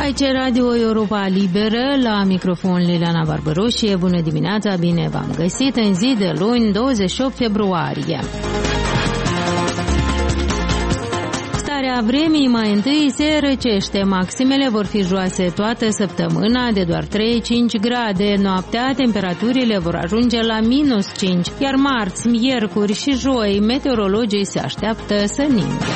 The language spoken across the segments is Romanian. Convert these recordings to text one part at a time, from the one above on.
Aici Radio Europa Liberă, la microfon Liliana Barbaroșie. Bună dimineața, bine v-am găsit în zi de luni, 28 februarie. Starea vremii mai întâi se răcește. Maximele vor fi joase toată săptămâna, de doar 3-5 grade. Noaptea, temperaturile vor ajunge la -5, iar marți, miercuri și joi, meteorologii se așteaptă să ningă.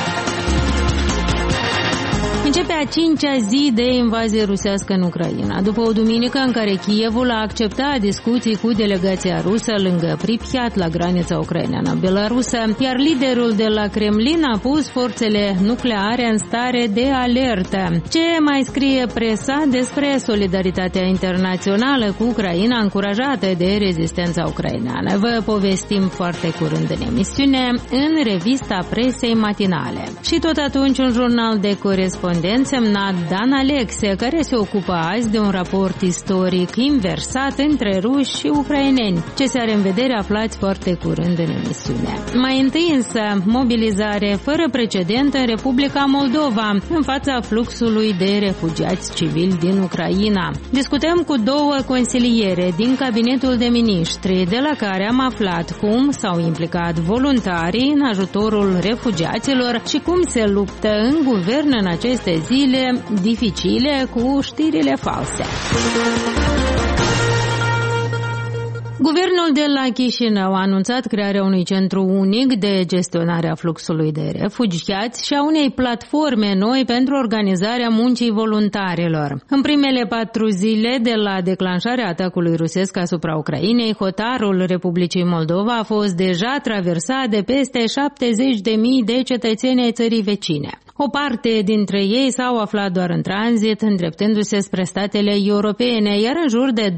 Începe a 5-a zi de invazie rusească în Ucraina, după o duminică în care Kievul a acceptat discuții cu delegația rusă lângă Pripyat, la granița ucraineană-belarusă, iar liderul de la Kremlin a pus forțele nucleare în stare de alertă. Ce mai scrie presa despre solidaritatea internațională cu Ucraina, încurajată de rezistența ucraineană? Vă povestim foarte curând în emisiune, în revista presei matinale. Și tot atunci un jurnal de corespondent semnat Dan Alexe, care se ocupă azi de un raport istoric inversat între ruși și ucraineni. Ce se are în vedere aflați foarte curând în emisiune. Mai întâi însă, mobilizare fără precedent în Republica Moldova în fața fluxului de refugiați civili din Ucraina. Discutăm cu două consiliere din cabinetul de miniștri, de la care am aflat cum s-au implicat voluntarii în ajutorul refugiaților și cum se luptă în guvern în aceste zile dificile cu știrile false. Guvernul de la Chișinău a anunțat crearea unui centru unic de gestionare a fluxului de refugiați și a unei platforme noi pentru organizarea muncii voluntarilor. În primele 4 zile de la declanșarea atacului rusesc asupra Ucrainei, hotarul Republicii Moldova a fost deja traversat de peste 70.000 de cetățeni ai țării vecine. O parte dintre ei s-au aflat doar în tranzit, îndreptându-se spre statele europene, iar în jur de 20.000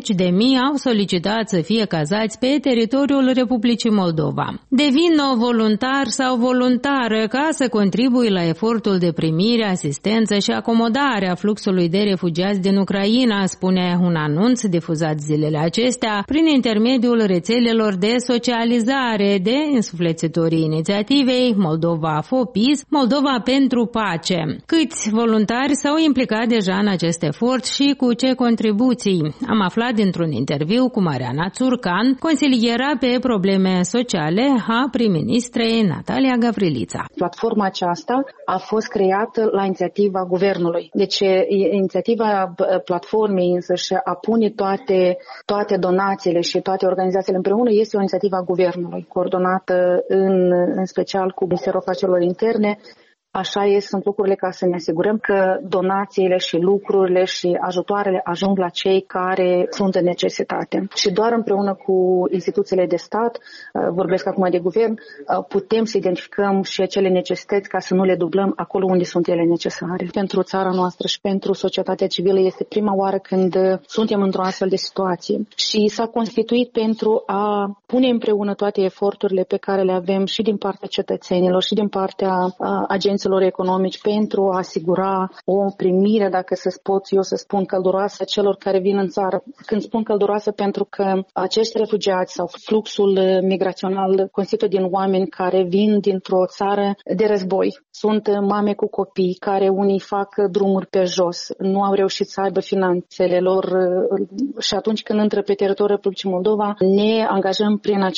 au solicitat să fie cazați pe teritoriul Republicii Moldova. Devină voluntar sau voluntară ca să contribui la efortul de primire, asistență și acomodare a fluxului de refugiați din Ucraina, spune un anunț difuzat zilele acestea prin intermediul rețelelor de socializare de însuflețitorii inițiativei Moldova for Peace, Moldova pentru pace. Câți voluntari s-au implicat deja în acest efort și cu ce contribuții? Am aflat dintr-un interviu cu Mariana Țurcan, consiliera pe probleme sociale a prim-ministrei Natalia Gavrilița. Platforma aceasta a fost creată la inițiativa guvernului. Deci inițiativa platformei însăși a pune toate donațiile și toate organizațiile împreună este o inițiativă a guvernului, coordonată în special cu Ministerul Afacerilor Interne. Așa sunt lucrurile, ca să ne asigurăm că donațiile și lucrurile și ajutoarele ajung la cei care sunt în necesitate. Și doar împreună cu instituțiile de stat, vorbesc acum de guvern, putem să identificăm și acele necesități ca să nu le dublăm acolo unde sunt ele necesare. Pentru țara noastră și pentru societatea civilă este prima oară când suntem într-o astfel de situație. Și s-a constituit pentru a pune împreună toate eforturile pe care le avem și din partea cetățenilor și din partea agenților economici pentru a asigura o primire, dacă pot eu să spun, călduroasă celor care vin în țară. Când spun călduroasă, pentru că acești refugiați sau fluxul migrațional constituie din oameni care vin dintr-o țară de război. Sunt mame cu copii care unii fac drumuri pe jos, nu au reușit să aibă finanțele lor și atunci când intră pe teritoriul Republicii Moldova ne angajăm prin